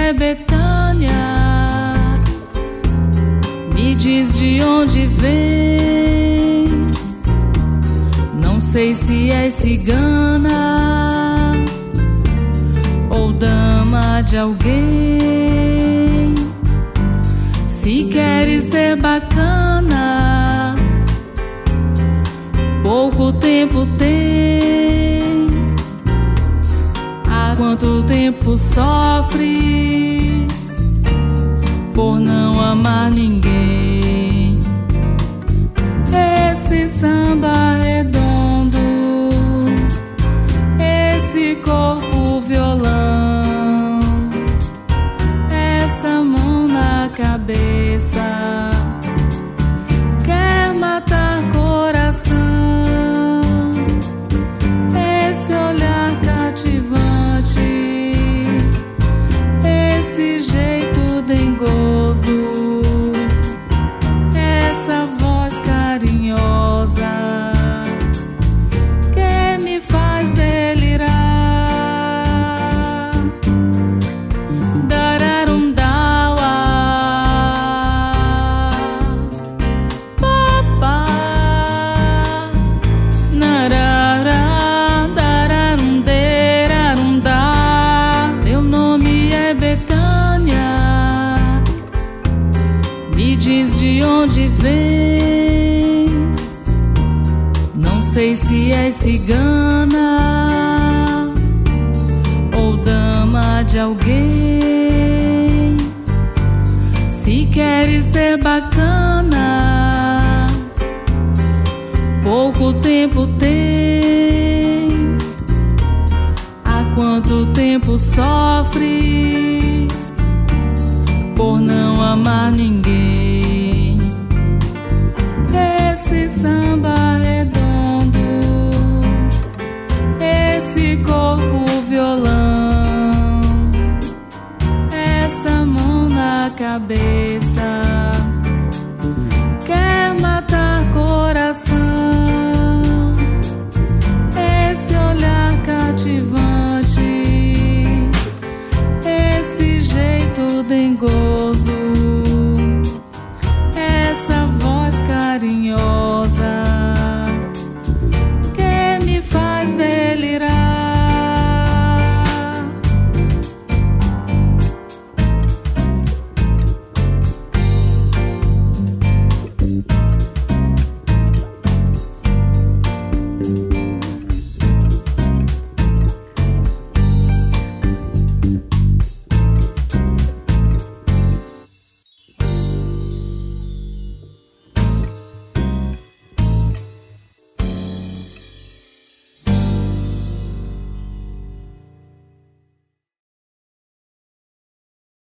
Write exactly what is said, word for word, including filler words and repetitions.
é Betânia? Me diz de onde vens. Não sei se és cigana ou dama de alguém. Se queres ser bacana, pouco tempo tens. Há quanto tempo sofres por não amar ninguém? Esse samba redondo, esse corpo violão, essa mão na cabeça, quer matar coração. Esse olhar cativante, esse jeito dengoso, essa voz carinhosa que me faz delirar. Dararundawa, papá, narara, dararunderarundá. Teu nome é Betânia. Me diz de onde vens. Não sei se és cigana ou dama de alguém. Se queres ser bacana, pouco tempo tens. Há quanto tempo sofres por não amar ninguém? Esse samba